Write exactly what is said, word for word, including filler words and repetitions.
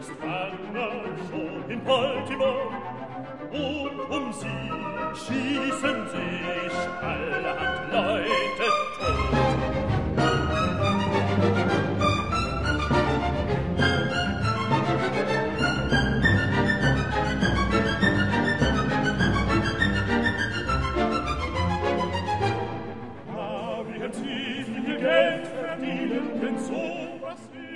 ist Anna schon in Baltimore, und um sie schießen sich allerhand Leute tot. Aber wir sie viel Geld verdienen, denn so was wir